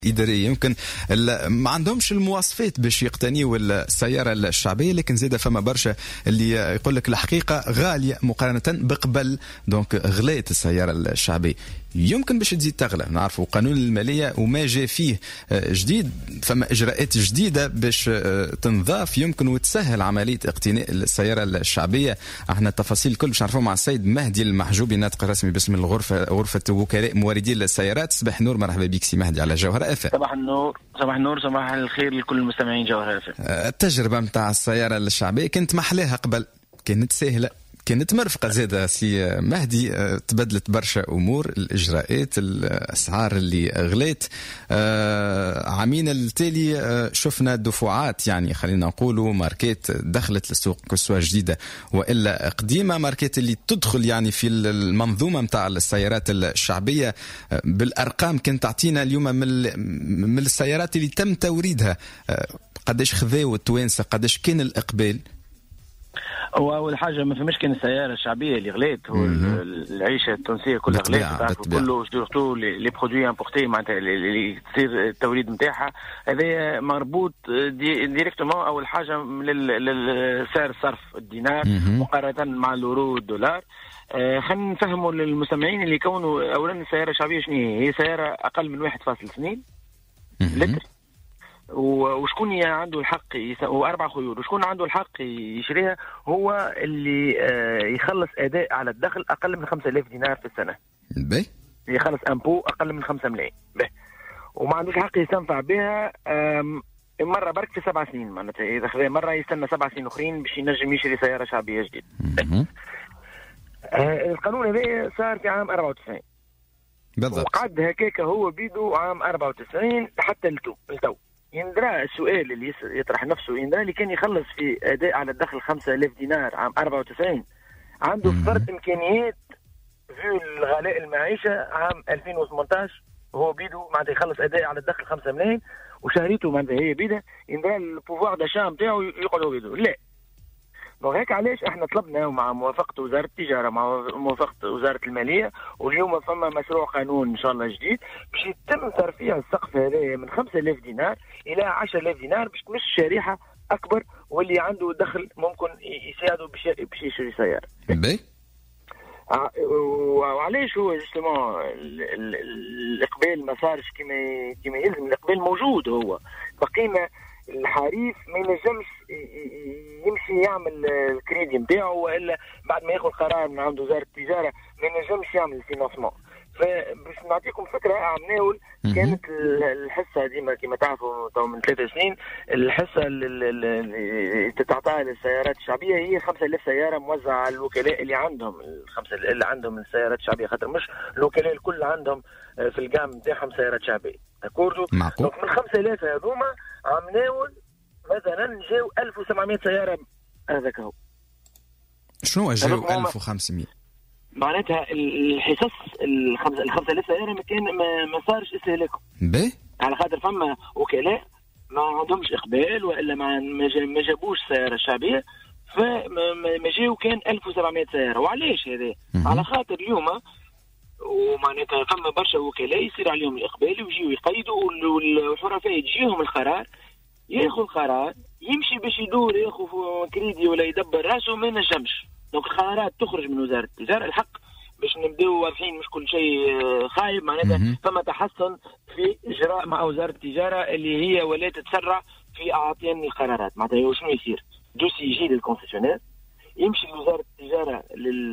إدارية يمكن ما عندهمش المواصفات باش يقتنيوا السيارة الشعبية، لكن زيادة فما برشا اللي يقول لك الحقيقة غالية مقارنة بقبل، دونك غليت السيارة الشعبية يمكن باش تزيد تغلى. نعرفوا قانون المالية وما جاء فيه جديد، فما إجراءات جديدة باش تنضاف يمكن وتسهل عملية اقتناء السيارة الشعبية. احنا التفاصيل الكل باش نعرفوا مع السيد مهدي المحجوبي، ناطق رسمي باسم غرفة وكلاء موردي السيارات. صباح النور، مرحبا بك سي مهدي على جوهر FM. صباح النور، صباح النور، صباح الخير لكل المستمعين جوهر FM. التجربة متاع السيارة الشعبية كانت محلاها قبل، كانت سهلة، كانت مرفقة زادة سي مهدي، تبدلت برشا أمور، الإجراءات، الأسعار اللي غليت. عامين التالي شفنا دفعات، يعني خلينا نقولوا ماركات دخلت للسوق كسوة جديدة وإلا قديمة، ماركات اللي تدخل يعني في المنظومة متاع السيارات الشعبية. بالأرقام كانت تعطينا اليوم من السيارات اللي تم توريدها قداش خذاو التوانسة، قداش كان الإقبال. واول حاجه ما فماش كان السياره الشعبيه اللي غليت، هو العيشه التونسيه كلها غليت، كله سورتو لي برودوي امبورتي معناتها اللي تصير التوريد نتاعها هذا مربوط ديريكتومون اول حاجه للسعر الصرف الدينار مقارنه مع اليورو والدولار. خلينا نفهموا للمستمعين اللي يكونوا اولا السياره الشعبيه شنو هي سياره اقل من 1.2 لتر، وشكون عنده الحق وأربع خيور، وشكون عنده الحق يشريها هو اللي يخلص أداء على الدخل أقل من 5000 دينار في السنة. بي يخلص أمبو أقل من 5 ملايين، وما عندوش حق يستنفع بها مرة برك في 7 سنين، معناتها إذا خذا مرة يستنى 7 سنين أخرين باش ينجم يشري سيارة شعبية جديد. القانون هذا صار في عام 94 بالضبط، وقعد هكاك هو بيدو عام 94 حتى التو. يندرى السؤال اللي يطرح نفسه، يندرى اللي كان يخلص في أداء على الدخل 5000 دينار عام 94 عنده فرد إمكانيات في الغلاء المعيشة عام 2018 وهو بيدو معناتها يخلص أداء على الدخل 5 ملايين وشهريته معناتها هي بيده، يندرى البوفوار داشا نتاعو يقعد هو بيدو. لا، وهيك علاش احنا طلبنا مع موافقة وزارة التجارة مع موافقة وزارة المالية، واليوم فما مشروع قانون ان شاء الله جديد باش يتم ترفيع السقف هذا من 5000 دينار الى 10000 دينار باش تمش شريحة اكبر واللي عنده دخل ممكن يساعده باش يشتري سيارة. وعلاش هو جوستومون الاقبال ما صارش كما يلزم؟ الاقبال موجود، هو بقينا الحريف ما ينجمش يمشي يعمل الكريدي نتاعو، والا بعد ما ياخذ قرار من عند وزاره التجاره ما ينجمش يعمل الفينانسمون. فباش نعطيكم فكره، عام ناول كانت الحصه ديما كما تعرفوا تو من 3 سنين الحصه اللي تتعطى للسيارات الشعبيه هي 5000 سياره موزعه على الوكلاء اللي عندهم الخمسه اللي عندهم السيارات الشعبيه، خاطر مش الوكلاء الكل عندهم في الجام نتاعهم سيارات شعبيه. داكوردو، دونك من 5000 هذوما عام ناول مثلا جاو 1700 سياره. هذاك هو شنو جاو 1500 معناتها الحصص ال 5000 سياره ما صارش استهلاكهم على خاطر فما وكلاء ما عندهمش اقبال والا ما جابوش سياره شعبيه، فما جاو كان 1700 سياره. وعلاش هذا؟ على خاطر اليوم ومعناتها فما برشا وكلاء يصير عليهم الاقبال ويجيو يقيدوا، والحرفاء يجيهم القرار، ياخذ قرار يمشي باش يدور ياخذ كريدي ولا يدبر راسه ما نجمش. دونك القرارات تخرج من وزاره التجاره، الحق باش نبداو واضحين مش كل شيء خايب، معناتها فما تحسن في اجراء مع وزاره التجاره اللي هي ولات تسرع في اعطيان القرارات. معناتها شنو يصير؟ دوسي يجي للكونسيسيونير، يمشي لوزاره التجاره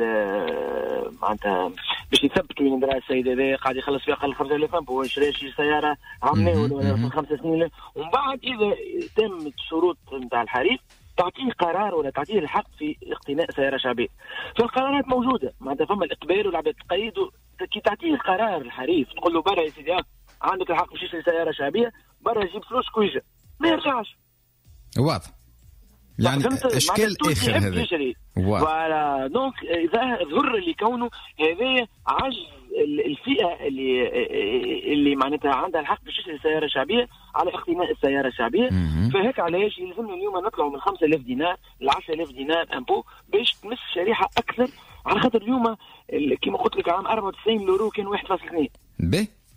معناتها باش يثبتوا يندرى السيد هذا قاعد يخلص فيها اقل 5000 هو يشري سياره عام ولا في 5 سنين، ومن بعد اذا تمت الشروط نتاع الحريف تعطيه قرار ولا تعطيه الحق في اقتناء سياره شعبيه. فالقرارات موجوده، معناتها فما الاقبال والعباد تقيد، كي تعطيه القرار الحريف تقول له برا يا سيدي عندك الحق باش تشتري سياره شعبيه، برا يجيب فلوس كويجه ما يرجعش. واضح، يعني اشكال اخر هذا. فوالا دونك ظهر اللي كونه هذا عجز الفئه اللي معناتها عندها الحق باش تشتري سياره شعبيه على اقتناء السياره الشعبيه. فهيك علاش يلزمنا اليوم نطلعوا من 5000 دينار ل 10000 دينار امبو باش تمس شريحه اكثر، على خاطر اليوم كما قلت لك عام 94 اليورو كان 1.2.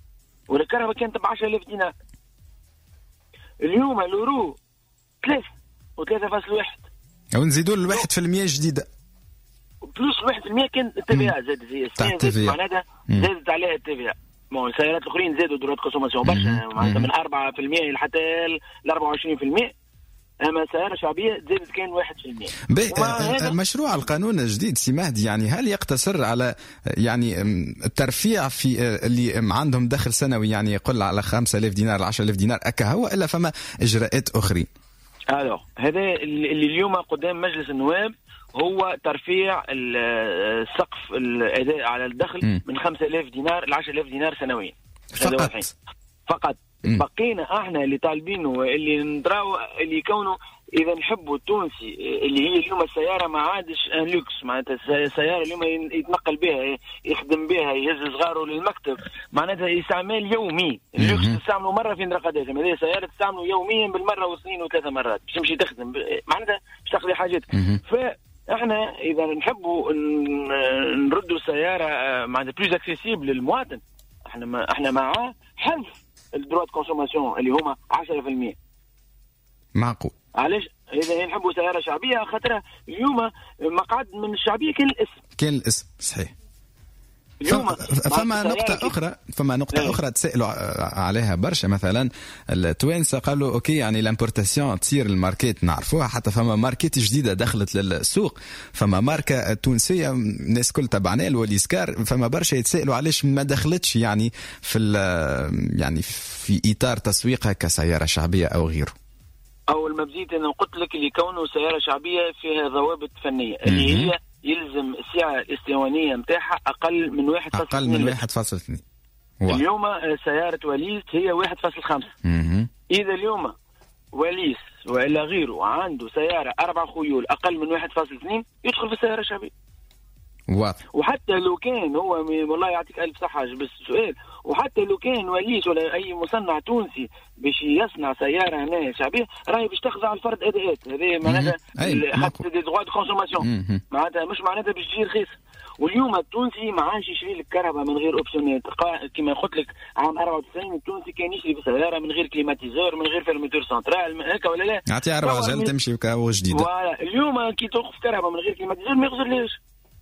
والكهرباء كانت ب 10,000 دينار. اليوم اليورو 3 و3.1 ونزيدوا ل 1% جديده بلس 1% كان التي زي معناتها زادت عليها التي السيارات الاخرين زادوا درجه كونسوماسيون برشا معناتها من 4% حتى ل 24%. اما السياره الشعبيه زادت كان 1%. مشروع القانون الجديد سي مهدي يعني هل يقتصر على يعني الترفيع في اللي عندهم دخل سنوي يعني يقل على 5,000 دينار 10,000 دينار هو الا فما اجراءات اخرين؟ هذا اللي اليوم قدام مجلس النواب هو ترفيع السقف الاداء على الدخل من 5,000 دينار ل 10,000 دينار سنويا فقط. بقينا احنا اللي طالبينه اللي ندراو اللي يكونوا اذا نحبوا التونسي اللي هي اليوم السياره ما عادش ان لوكس معناتها السياره اليوم يتنقل بها يخدم بها يهز صغاره للمكتب معناتها استعمال يومي. اللوكس تستعمله مره في نرقدات هذه سياره تستعمله يوميا بالمره واثنين وثلاثه مرات باش تمشي تخدم معناتها باش تقضي حاجتك. فاحنا اذا نحبوا نردوا السياره معناتها بلوز اكسيسيبل للمواطن احنا مع حذف الدروات كونسوماسيون اللي هما 10%. معقول. علاش اذا نحبوا سياره شعبيه خاطرها اليوم مقعد من الشعبيه كان الاسم صحيح. فما نقطة أخرى تسألوا عليها برشا مثلا التوانسة قالوا أوكي يعني لامبورتاسيون تصير الماركات نعرفوها حتى فما ماركات جديدة دخلت للسوق فما ماركة تونسية الناس كل تبعنا الوليسكار فما برشا يتسألوا علاش ما دخلتش يعني في إطار تسويقها كسيارة شعبية أو غيره. أول ما بديت أنا قلت لك اللي كونه سيارة شعبية فيها ضوابط فنية اللي هي يلزم السعة الاستيوانية متاعها أقل من 1.2. اليوم سيارة وليس هي 1.5. إذا اليوم وليس وإلا غيره عنده سيارة 4 خيول أقل من 1.2 يدخل في السيارة الشعبية. وحتى لو كان هو والله يعطيك ألف صحة بس سؤال وحتى لو كان وليس ولا أي مصنع تونسي باش يصنع سيارة هنا شعبية راهي باش تخضع الفرد أداءات هذه معناتها حتى دي دغوا دو كونسوماسيون معناتها مش معناتها باش تجي رخيص. واليوم التونسي ما عادش يشري لك كهرباء من غير اوبسيونات كما قلت لك عام 94 التونسي كان يشري بسيارة من غير كليماتيزور من غير فيرميتور سنترال هكا ولا لا يعطي 4 عجل تمشي وكاو جديدة. اليوم كي توقف كهرباء من غير كليماتيزور ما يغزرليش.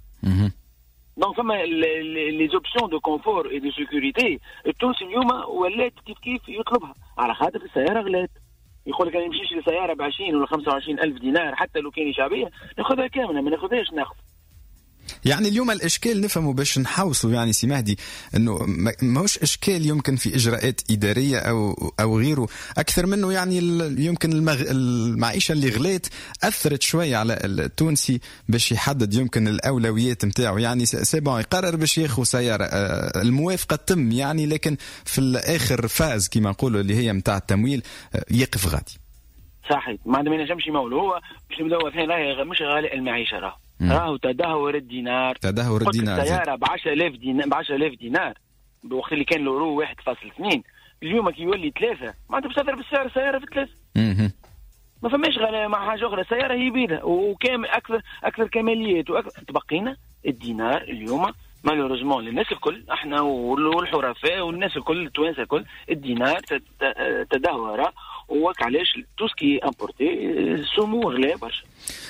دونك فما لي زوبسيون دو كونفور اي دو سيكوريتي التونسي اليوم ولات كيف يطلبها على خاطر السياره غلات. يقول لك انا نمشيش لسياره ب 20 ولا 25 الف دينار حتى لو كان شعبيه ناخذها كامله ما ناخذهاش ناخذ. يعني اليوم الاشكال نفهموا باش نحوصوا يعني سي مهدي انه ماهوش اشكال يمكن في اجراءات اداريه او غيره اكثر منه يعني يمكن المعيشه اللي غليت اثرت شويه على التونسي باش يحدد يمكن الاولويات نتاعو يعني سي بون يقرر باش ياخذ سياره الموافقه تم يعني لكن في الاخر فاز كما نقولوا اللي هي نتاع التمويل يقف غادي. صحيح ما نجمش يمولوا هو باش نبداو فين راهي مش غالي المعيشه راهو تدهور الدينار السيارة ب 10,000 دينار بوقت اللي كان اليورو 1.2 اليوم كي يولي 3 ما انت باش تضرب بالسعر السيارة في 3 ما فماش غالية مع حاجة أخرى السيارة هي بيدها وكامل أكثر كماليات تبقينا الدينار اليوم مالوريزمون للناس الكل احنا والحرفاء والناس الكل التوانسة الكل الدينار تدهور وك علاش توسكي امبورتي سمو غلا برشا.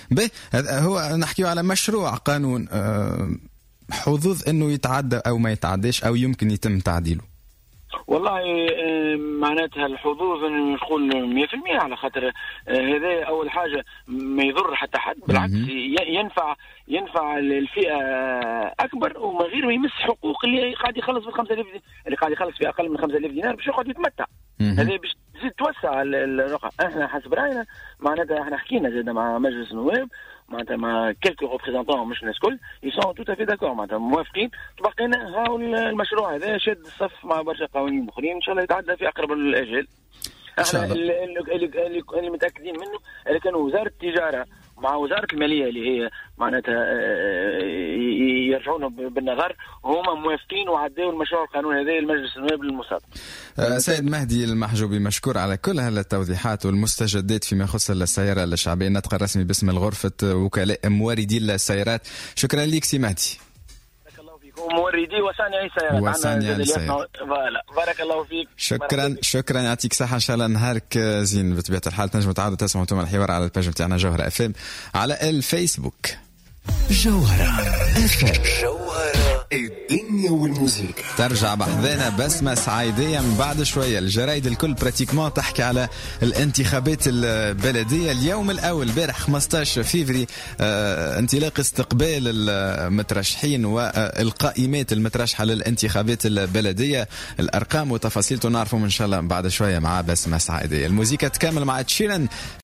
هو نحكيو على مشروع قانون حظوظ انه يتعدى او ما يتعداش او يمكن يتم تعديله. والله معناتها الحظوظ نقول 100% على خاطر هذا اول حاجه ما يضر حتى حد بالعكس ينفع الفئه اكبر وما غير يمس حقوق اللي قاعد يخلص ب 5000 اللي قاعد يخلص في اقل من 5000 دينار باش يقعد يتمتع. هذا باش تزيد توسع الرقم. احنا حسب راينا معناتها احنا حكينا زاد مع مجلس النواب معناتها مع كلكو ريبريزونطون مش الناس الكل يسون تو افي داكور معناتها موافقين تبقينا هاو المشروع هذا شاد الصف مع برشا قوانين اخرين ان شاء الله يتعدى في اقرب الاجل. احنا اللي متاكدين منه اللي كانوا وزاره التجاره مع وزاره الماليه اللي هي معناتها يرجعون بالنظر هما موافقين وعداوا المشروع القانون هذا لمجلس النواب للمصادقه. سيد مهدي المحجوبي مشكور على كل هالتوضيحات والمستجدات فيما يخص السياره الشعبيه الناطق الرسمي باسم الغرفه وكلاء موردي السيارات. شكرا لك سي مهدي. وموردي وصانعي سيارات. وصانعي السيارات. بارك الله فيك. شكرا يعطيك صحة. إن شاء الله نهارك زين. بطبيعة الحال تنجموا تعاودوا تسمعوا انتم الحوار على الباج نتاعنا جوهرة اف ام على الفيسبوك. جوهرة اف ام، جوهرة الدنيا والموسيقى. ترجع بحذانا بسمة سعيدية من بعد شوية. الجرايد الكل براتيكمون تحكي على الانتخابات البلدية. اليوم الأول بارح 15 فيفري انطلاق استقبال المترشحين والقائمات المترشحة للانتخابات البلدية. الأرقام وتفاصيل نعرفهم إن شاء الله بعد شوية مع بسمة سعيدية. الموسيقى تكمل مع تشيرن